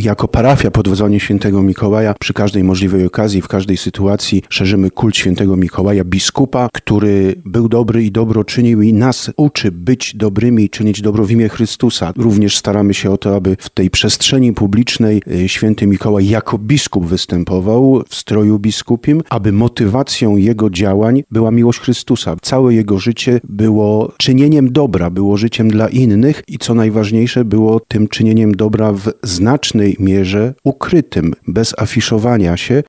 jako parafia pod wezwaniem świętego Mikołaja przy każdej możliwej okazji, w każdej sytuacji szerzymy kult świętego Mikołaja, biskupa, który był dobry i dobro czynił i nas uczy być dobrymi i czynić dobro w imię Chrystusa. Również staramy się o to, aby w tej przestrzeni publicznej święty Mikołaj jako biskup występował w stroju biskupim, aby motywacją jego działań była miłość Chrystusa. Całe jego życie było czynieniem dobra, było życiem dla innych i co najważniejsze, było tym czynieniem dobra w znacznej mierze ukrytym, bez afiszowania się,